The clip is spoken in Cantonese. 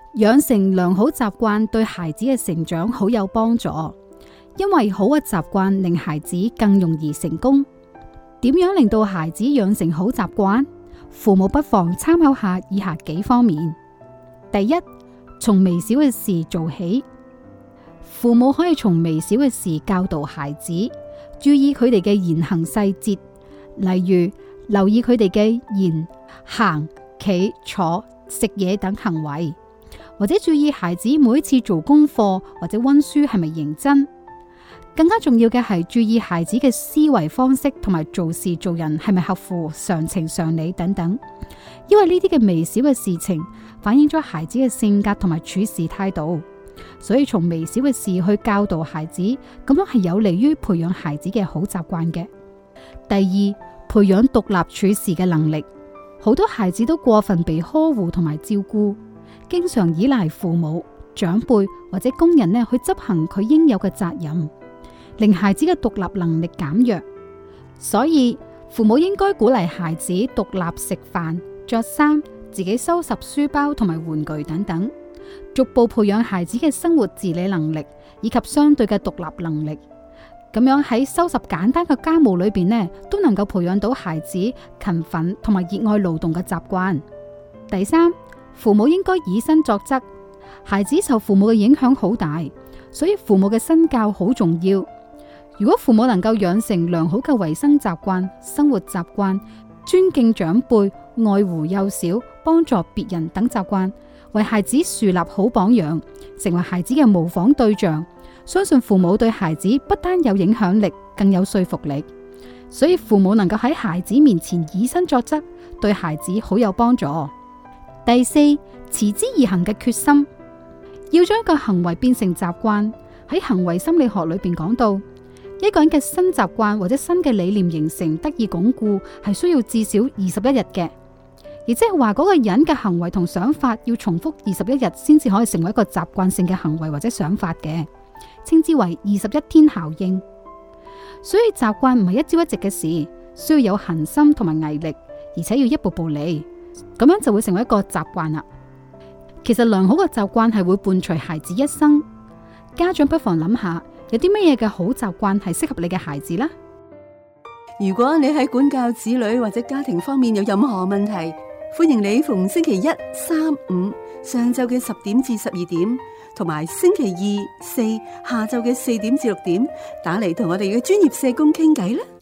養成良好習慣對孩子嘅成長好有幫助，因為好嘅習慣令孩子更容易成功。點樣令到孩子養成好習慣？父母不妨參考下以下幾方面。第一，從微小嘅事做起。父母可以從微小嘅事教導孩子，注意佢哋嘅言行細節，例如留意佢哋嘅言、行、企、坐、食嘢等行為，或者注意孩子每一次做功課或者溫書係咪認真。更加重要嘅係注意孩子嘅思維方式同埋做事做人係咪合乎常情常理等等，因為呢啲嘅微小嘅事情反映咗孩子嘅性格同埋處事態度，所以從微小嘅事去教導孩子，咁樣係有利於培養孩子嘅好習慣嘅。第二，培養獨立處事嘅能力。好多孩子都過分被呵護同埋照顧，經常依賴父母、長輩或者工人去執行佢應有嘅責任，令孩子嘅獨立能力減弱。所以父母應該鼓勵孩子獨立食飯、着衫、自己收拾書包同埋玩具等等，逐步培養孩子嘅生活自理能力以及相對嘅獨立能力。咁樣喺收拾簡單嘅家務裏邊都能夠培養到孩子勤奮同埋熱愛勞動嘅習慣。第三，父母應該以身作則。孩子受父母嘅影響好大，所以父母嘅身教好重要。如果父母能夠養成良好嘅衛生習慣、生活習慣、尊敬長輩、愛護幼小、幫助別人等習慣，為孩子樹立好榜樣，成為孩子嘅模仿對象，相信父母對孩子不單有影響力，更有說服力。所以父母能夠喺孩子面前以身作則，對孩子好有幫助。第四，持之以恆嘅決心。要將一個行為變成習慣，喺行為心理學裏邊講到，一個人嘅新習慣或者新嘅理念形成得以鞏固，係需要至少21日嘅。亦即係話嗰個人嘅行為同想法要重複21日先至可以成為一個習慣性嘅行為或者想法嘅，稱之為21天效應。所以習慣唔係一朝一夕嘅事，需要有恆心同埋毅力，而且要一步步嚟，咁樣就會成為一個習慣啦。其實良好嘅習慣係會伴隨孩子一生，家長不妨諗下，有啲乜嘢嘅好習慣係適合你嘅孩子呢？ 如果你喺管教子女或者家庭方面有任何問題，歡迎你逢星期一、三、五上晝嘅10點至12點，同埋星期二、四下晝嘅4點至6點打嚟同我哋嘅專業社工傾偈啦。